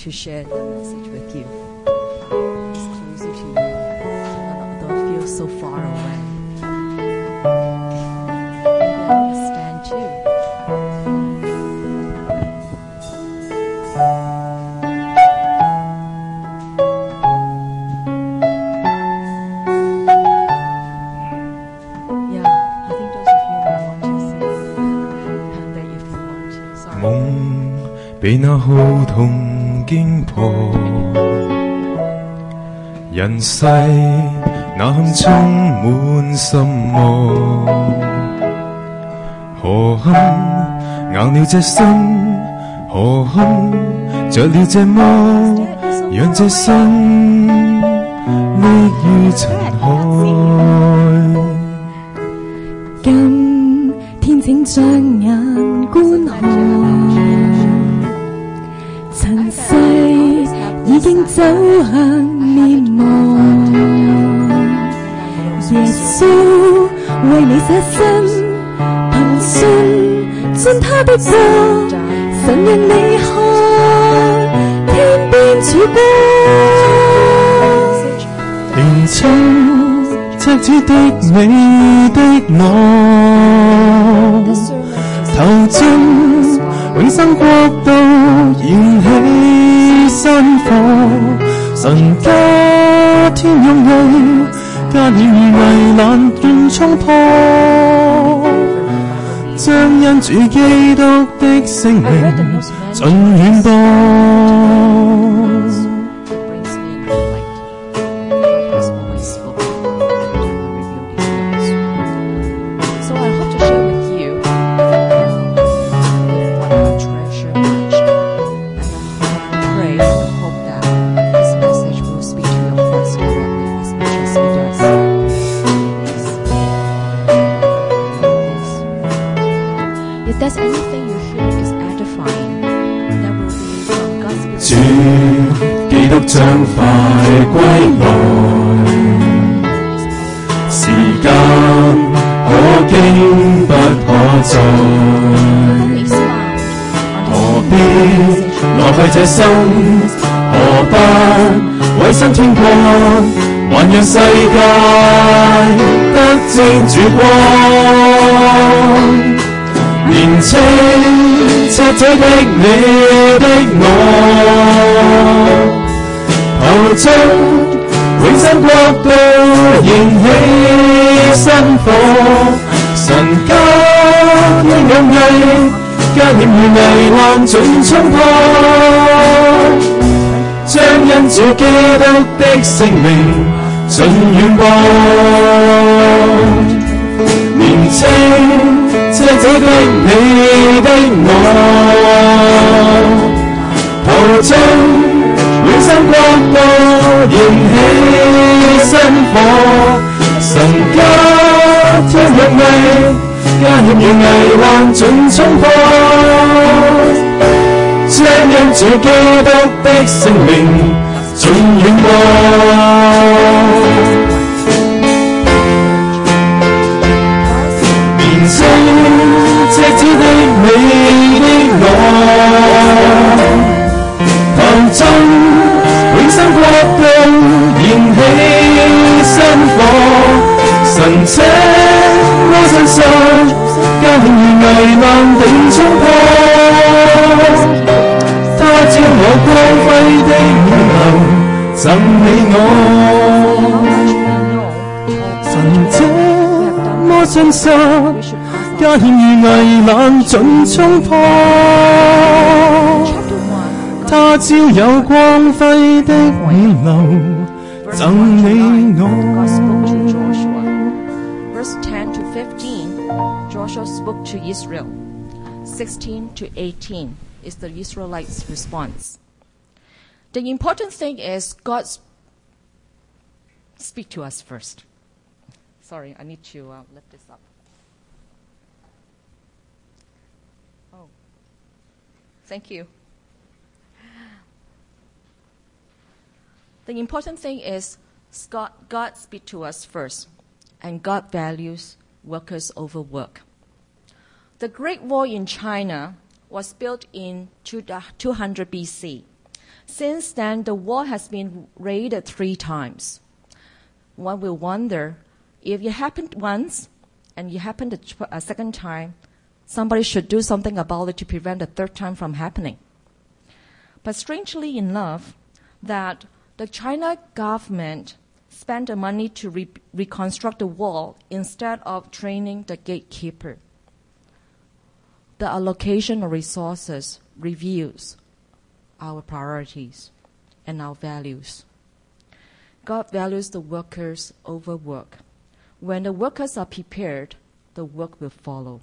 to share that message with you. It's closer to you. Don't feel so far away. Maybe I understand too. Yeah, I think those of you might want to sing. And that if you want to. Sorry. 夢被那號筒驚破，人世那憾充滿心魔，何堪咬了這心，何堪着了這魔，讓這心溺於塵海。 今天請將眼觀看，塵世已經走向滅亡。耶穌為你捨身，憑信進他的國，神讓你看天邊曙光。 年青赤子的你的我，投進永生國度，燃起新火，神加添勇氣，加冕與危難願衝破，將因主基督的聖名盡遠播。將快歸來，時間可經不可再，何必浪費這生？何不委身天國，還讓世界得見曙光？年青赤子的你的我，投進永生國度，燃起新火，神加添勇氣，加添與危難盡衝破，將因主基督的聖名盡遠播。年青赤子的你的我，投進永生國度，燃起新火，神加添勇氣，加添與危難盡衝破，將因主基督的聖名盡遠播。年青赤子的你的我，投進永生國度，燃起新火，神且我身上，加添與危難定衝破，他朝我光輝的永留，贈你我，神且我身上，加添與危難盡衝破，他朝有光輝的永留，贈你我。 Verse 10 to 15, Joshua spoke to Israel. 16 to 18 is the Israelites' response. The important thing is God speak to us first. Sorry, I need to lift this up. Oh, thank you. The important thing is God speak to us first, and God values workers over work. The Great Wall in China was built in 200 BC. Since then, the wall has been raided 3 times. One will wonder, if it happened once and it happened a second time, somebody should do something about it to prevent the 3rd time from happening. But strangely enough, that the China government spent the money to reconstruct the wall instead of training the gatekeeper. The allocation of resources reveals our priorities and our values. God values the workers over work. When the workers are prepared, the work will follow.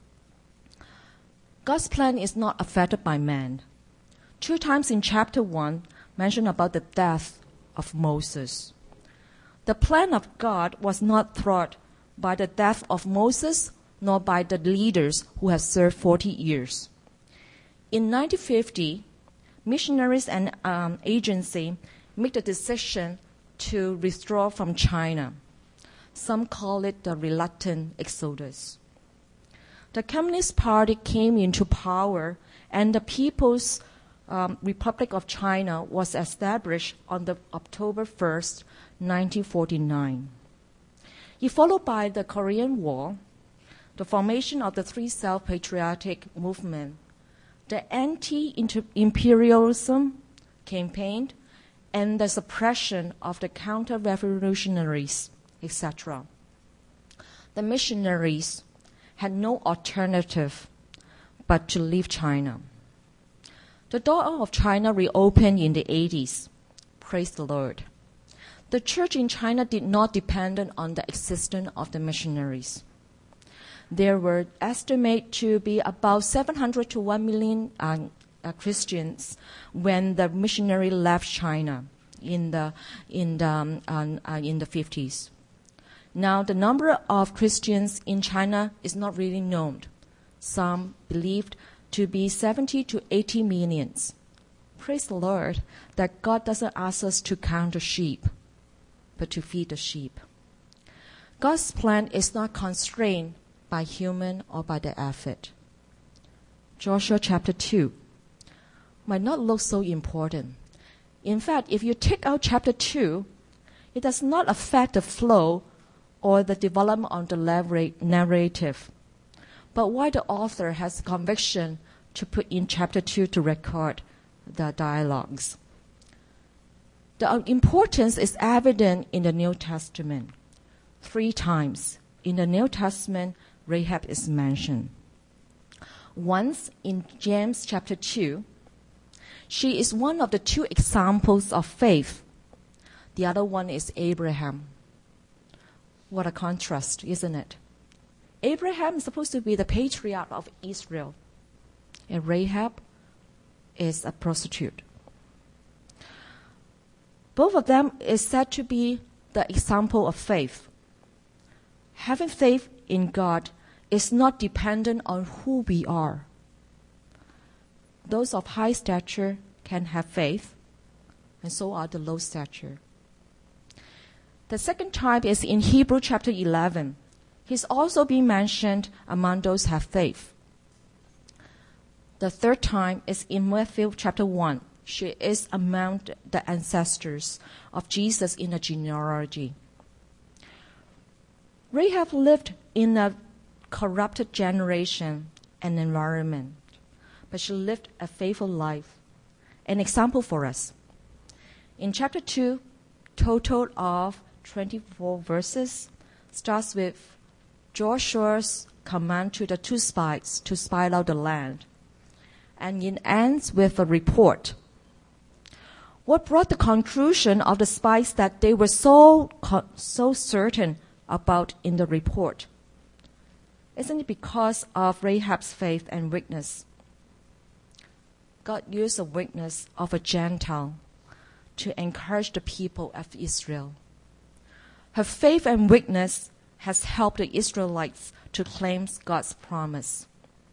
God's plan is not affected by man. 2 times in chapter 1 mention about the death of Moses. The plan of God was not thwarted by the death of Moses nor by the leaders who have served 40 years. In 1950, missionaries and agency made the decision to withdraw from China. Some call it the reluctant exodus. The Communist Party came into power, and the People's Republic of China was established on October 1st, 1949. It followed by the Korean War, the formation of the Three Self-Patriotic Movement, the anti-imperialism campaign, and the suppression of the counter-revolutionaries, etc. The missionaries had no alternative but to leave China. The door of China reopened in the 80s. Praise the Lord. The church in China did not depend on the existence of the missionaries. There were estimated to be about 700 to 1 million Christians when the missionary left China in the 50s. Now, the number of Christians in China is not really known. Some believed to be 70 to 80 millions. Praise the Lord that God doesn't ask us to count the sheep, but to feed the sheep. God's plan is not constrained by human or by the effort. Joshua chapter 2 might not look so important. In fact, if you take out chapter 2, it does not affect the flow or the development of the narrative. But why the author has conviction to put in chapter 2 to record the dialogues. The importance is evident in the New Testament. 3 times in the New Testament, Rahab is mentioned. Once in James chapter 2, she is one of the 2 examples of faith. The other one is Abraham. What a contrast, isn't it? Abraham is supposed to be the patriarch of Israel, and Rahab is a prostitute. Both of them is said to be the example of faith. Having faith in God is not dependent on who we are. Those of high stature can have faith, and so are the low stature. The second type is in Hebrew chapter 11. He's also being mentioned among those who have faith. The third time is in Matthew chapter 1. She is among the ancestors of Jesus in the genealogy. Rahab lived in a corrupted generation and environment, but she lived a faithful life, an example for us. In chapter 2, total of 24 verses, starts with Joshua's command to the 2 spies to spy out the land, and it ends with a report. What brought the conclusion of the spies that they were so certain about in the report? Isn't it because of Rahab's faith and weakness? God used the weakness of a Gentile to encourage the people of Israel. Her faith and weakness has helped the Israelites to claim God's promise.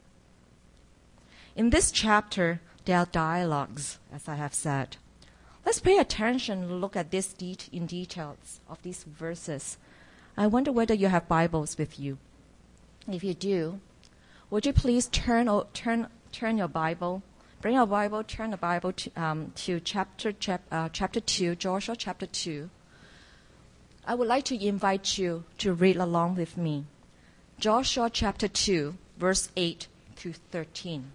In this chapter, there are dialogues, as I have said. Let's pay attention and look at this in details of these verses. I wonder whether you have Bibles with you. If you do, would you please turn your Bible Bring your Bible, turn the Bible to chapter 2, Joshua chapter 2. I would like to invite you to read along with me. Joshua chapter 2, verse 8 to 13.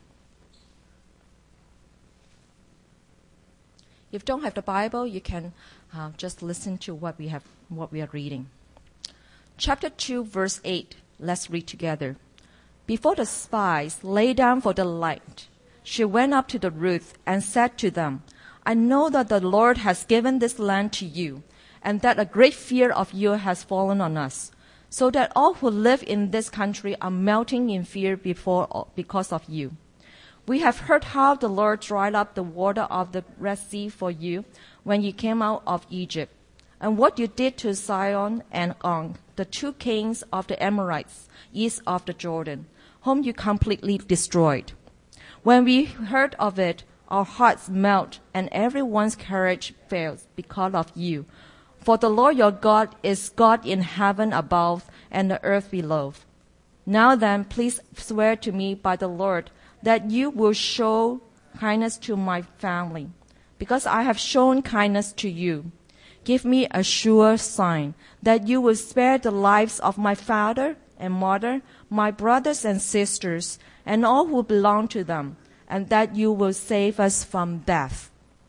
If you don't have the Bible, you can just listen to what we are reading. Chapter 2, verse 8. Let's read together. Before the spies lay down for the night, she went up to the roof and said to them, I know that the Lord has given this land to you, and that a great fear of you has fallen on us, so that all who live in this country are melting in fear because of you. We have heard how the Lord dried up the water of the Red Sea for you when you came out of Egypt, and what you did to Sihon and Og, the 2 kings of the Amorites, east of the Jordan, whom you completely destroyed. When we heard of it, our hearts melt, and everyone's courage fails because of you. For the Lord your God is God in heaven above and the earth below. Now then, please swear to me by the Lord that you will show kindness to my family, because I have shown kindness to you. Give me a sure sign that you will spare the lives of my father and mother, my brothers and sisters, and all who belong to them, and that you will save us from death.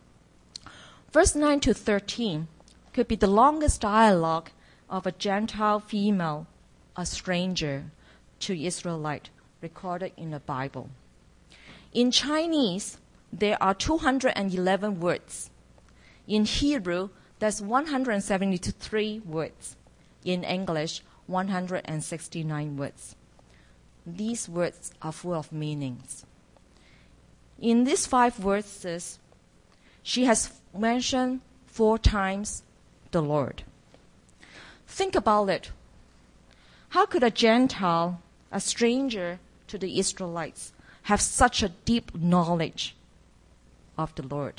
Verse 9 to 13 could be the longest dialogue of a Gentile female, a stranger to Israelite, recorded in the Bible. In Chinese, there are 211 words. In Hebrew, there's 173 words. In English, 169 words. These words are full of meanings. In these 5 verses, she has mentioned 4 times the Lord. Think about it. How could a Gentile, a stranger to the Israelites, have such a deep knowledge of the Lord?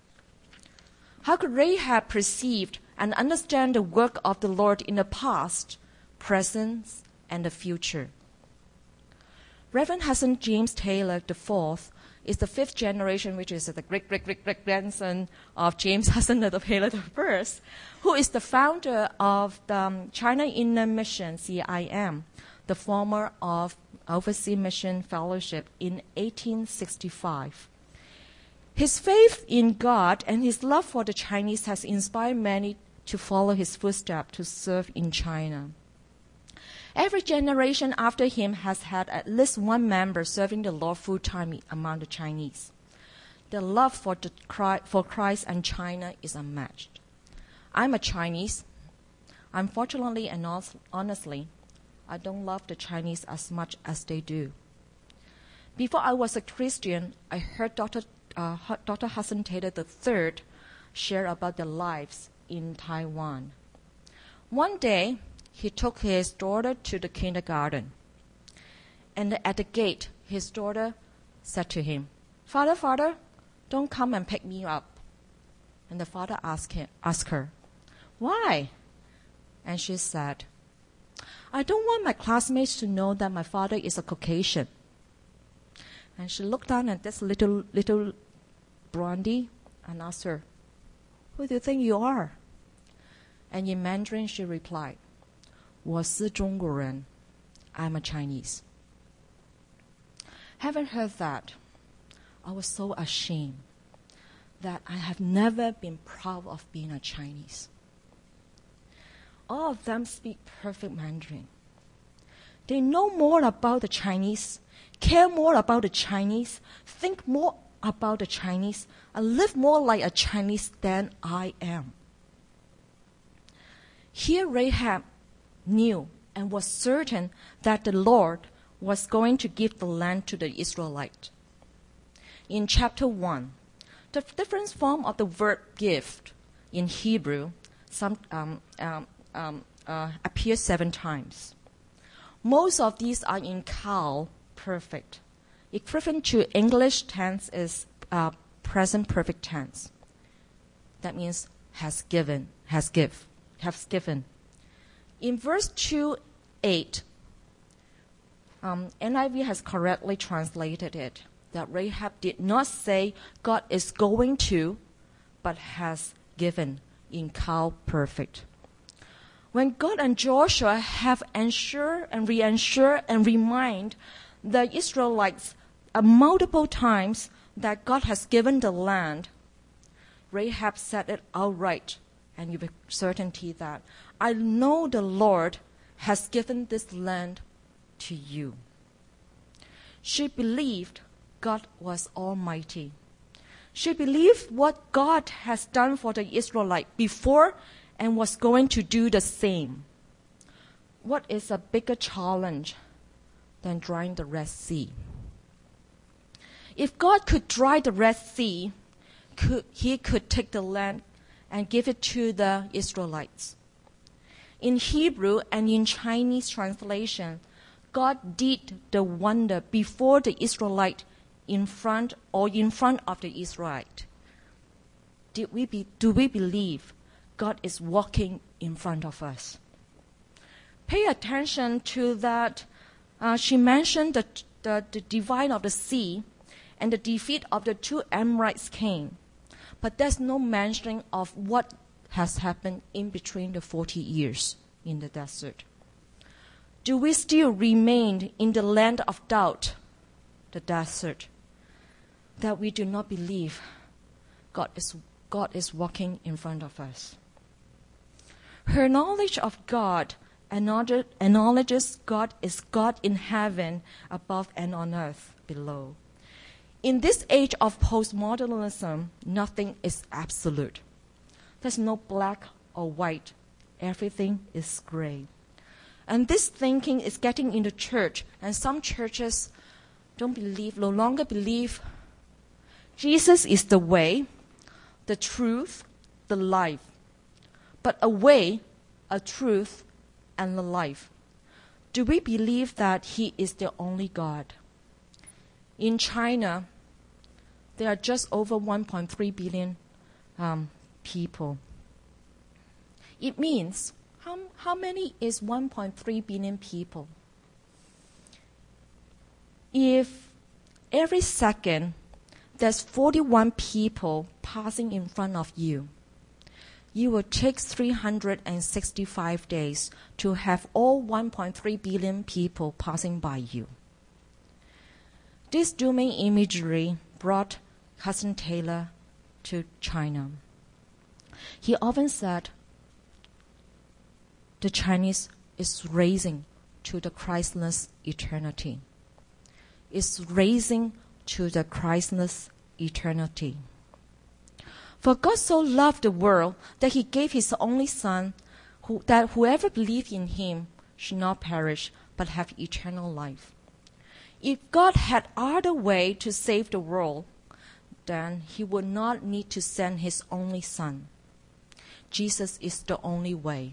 How could Rahab perceive and understand the work of the Lord in the past, present, and the future? Reverend Hudson James Taylor IV is the 5th generation, which is the great-great-great-great-grandson of James Hudson Taylor I, who is the founder of the China Inland Mission, CIM, the former of Overseas Mission Fellowship in 1865. His faith in God and his love for the Chinese has inspired many to follow his footsteps to serve in China. Every generation after him has had at least one member serving the Lord full-time among the Chinese. The love for Christ and China is unmatched. I'm a Chinese. Unfortunately and honestly, I don't love the Chinese as much as they do. Before I was a Christian, I heard Dr. Hudson Taylor III share about their lives in Taiwan. One day, he took his daughter to the kindergarten. And at the gate, his daughter said to him, Father, don't come and pick me up. And the father asked her, why? And she said, I don't want my classmates to know that my father is a Caucasian. And she looked down at this little blondie and asked her, who do you think you are? And in Mandarin she replied, 我是中国人. I'm a Chinese. Having heard that, I was so ashamed that I have never been proud of being a Chinese. All of them speak perfect Mandarin. They know more about the Chinese, care more about the Chinese, think more about the Chinese, and live more like a Chinese than I am. Here Rahab knew and was certain that the Lord was going to give the land to the Israelites. In chapter 1, the different form of the word gift in Hebrew appears 7 times. Most of these are in Qal perfect. Equivalent to English tense is present perfect tense. That means has given. In verse 2:8, NIV has correctly translated it. that Rahab did not say God is going to, but has given in cow perfect. When God and Joshua have ensured and reassured and remind the Israelites multiple times that God has given the land, Rahab said it outright and with certainty that, I know the Lord has given this land to you. She believed God was almighty. She believed what God has done for the Israelites before and was going to do the same. What is a bigger challenge than drying the Red Sea? If God could dry the Red Sea, He could take the land and give it to the Israelites. In Hebrew and in Chinese translation, God did the wonder before the Israelite in front of the Israelite. Do we believe God is walking in front of us? Pay attention to that. She mentioned the divide of the sea and the defeat of the two Amorites king. But there's no mentioning of what has happened in between the 40 years in the desert. Do we still remain in the land of doubt, the desert, that we do not believe God is walking in front of us? Her knowledge of God acknowledges God is God in heaven above and on earth below. In this age of postmodernism, nothing is absolute. There's no black or white. Everything is gray. And this thinking is getting in the church, and some churches no longer believe Jesus is the way, the truth, the life. But a way, a truth, and a life. Do we believe that He is the only God? In China, there are just over 1.3 billion people. It means, how many is 1.3 billion people? If every second there's 41 people passing in front of you, you will take 365 days to have all 1.3 billion people passing by you. This dooming imagery brought Hudson Taylor to China. He often said, the Chinese is racing to the Christless eternity. It's racing to the Christless eternity. For God so loved the world that He gave His only Son, that whoever believes in Him should not perish, but have eternal life. If God had other way to save the world, then He would not need to send His only Son. Jesus is the only way.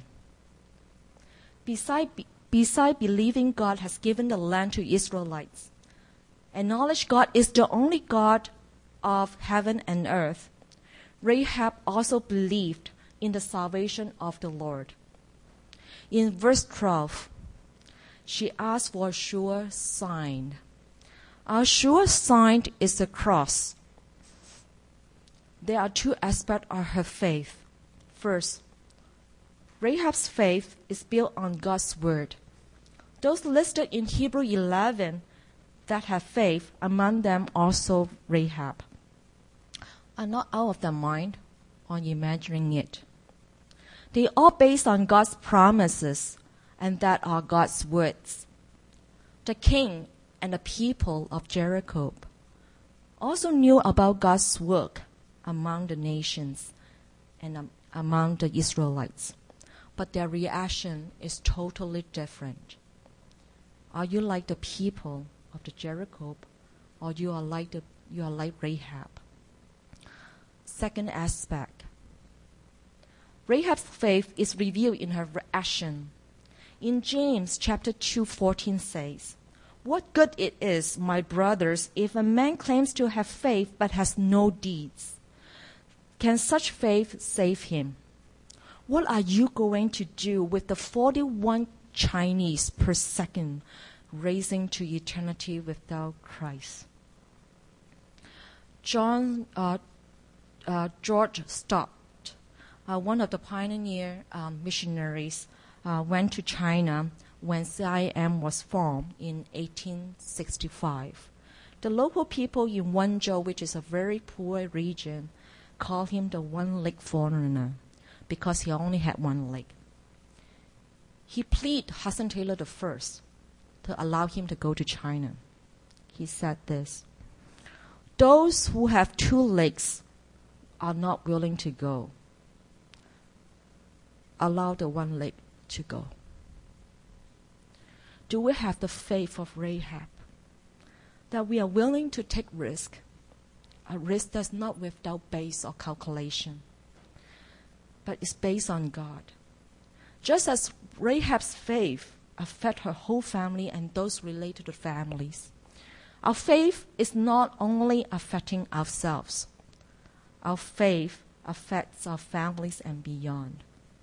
Beside believing God has given the land to Israelites, acknowledge God is the only God of heaven and earth, Rahab also believed in the salvation of the Lord. In verse 12, she asked for a sure sign. Our sure sign is the cross. There are two aspects of her faith. First, Rahab's faith is built on God's word. Those listed in Hebrew 11 that have faith, among them also Rahab, are not out of their mind or imagining it. They are based on God's promises, and that are God's words. The king and the people of Jericho also knew about God's work among the nations and among the Israelites, but their reaction is totally different. Are you like the people of the Jericho, or you are like Rahab? Second aspect, Rahab's faith is revealed in her action. In James chapter 2:14 says, "What good it is, my brothers, if a man claims to have faith but has no deeds? Can such faith save him? What are you going to do with the 41 Chinese per second racing to eternity without Christ?" George Stott, one of the pioneer missionaries, went to China when CIM was formed in 1865. The local people in Wenzhou, which is a very poor region, called him the one-leg foreigner because he only had one leg. He pleaded Hudson Taylor I to allow him to go to China. He said this: "Those who have two legs are not willing to go. Allow the one leg to go." Do we have the faith of Rahab, that we are willing to take risk, a risk that's not without base or calculation, but is based on God? Just as Rahab's faith affected her whole family and those related to families, our faith is not only affecting ourselves. Our faith affects our families and beyond.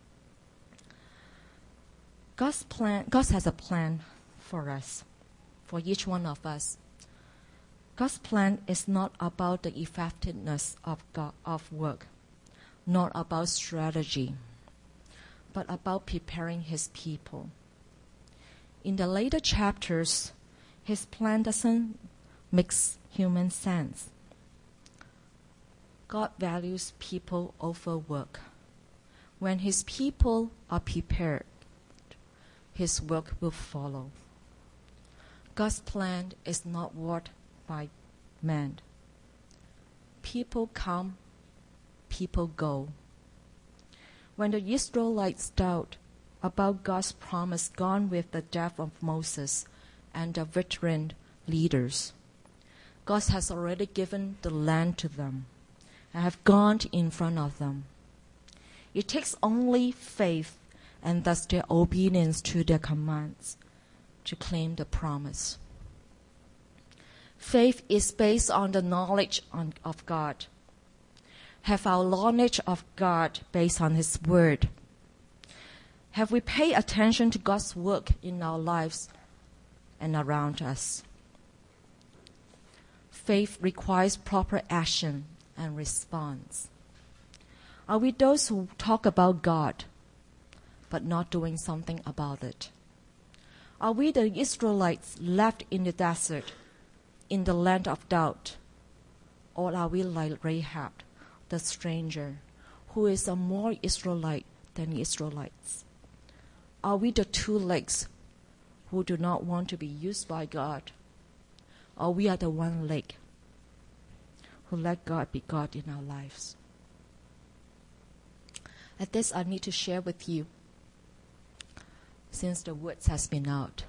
God has a plan for us, for each one of us. God's plan is not about the effectiveness of work, not about strategy, but about preparing His people. In the later chapters, His plan doesn't make human sense. God values people over work. When His people are prepared, His work will follow. God's plan is not worked by man. People come, people go. When the Israelites doubt about God's promise gone with the death of Moses and the veteran leaders, God has already given the land to them and have gone in front of them. It takes only faith and thus their obedience to their commands to claim the promise. Faith is based on the knowledge of God. Have our knowledge of God based on His Word? Have we paid attention to God's work in our lives and around us? Faith requires proper action and response. Are we those who talk about God but not doing something about it? Are we the Israelites left in the desert, in the land of doubt? Or are we like Rahab, the stranger, who is a more Israelite than the Israelites? Are we the two legs who do not want to be used by God? Or we are the one leg who let God be God in our lives? At this, I need to share with you, since the words has been out,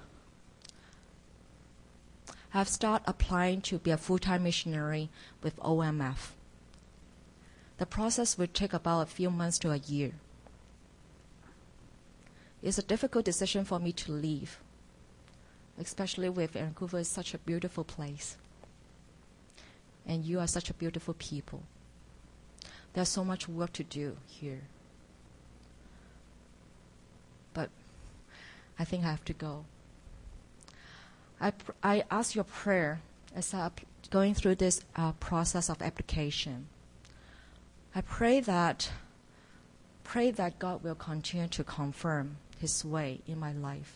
I've started applying to be a full-time missionary with OMF. The process will take about a few months to a year. It's a difficult decision for me to leave, especially with Vancouver is such a beautiful place. And you are such a beautiful people. There's so much work to do here. But I think I have to go. I ask your prayer as I'm going through this process of application. I pray that God will continue to confirm His way in my life.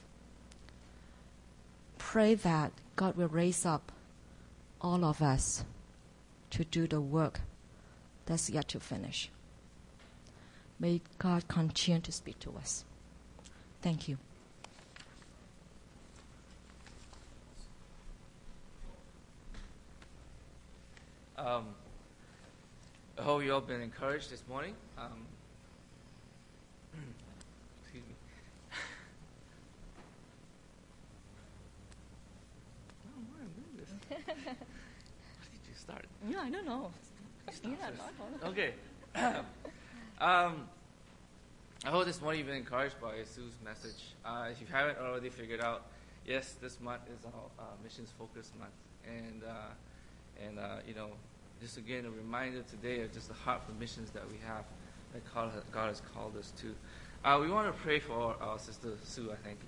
Pray that God will raise up all of us to do the work that's yet to finish. May God continue to speak to us. Thank you. I hope you all been encouraged this morning. Excuse me. Why am I doing this? How did you start? Yeah, I don't know. Okay. I hope this morning you've been encouraged by Sue's message. If you haven't already figured out, yes, this month is our missions focus month, and just again a reminder today of just the heart for missions that we have, that God has called us to. We want to pray for our sister Sue. I think,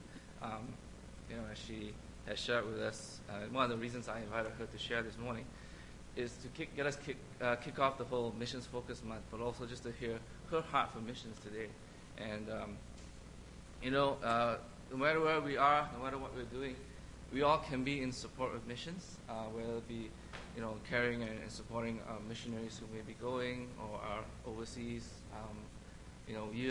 as she has shared with us, one of the reasons I invited her to share this morning is to kick off the whole Missions Focus Month, but also just to hear her heart for missions today. And, no matter where we are, no matter what we're doing, we all can be in support of missions, whether it be, caring and supporting missionaries who may be going or are overseas.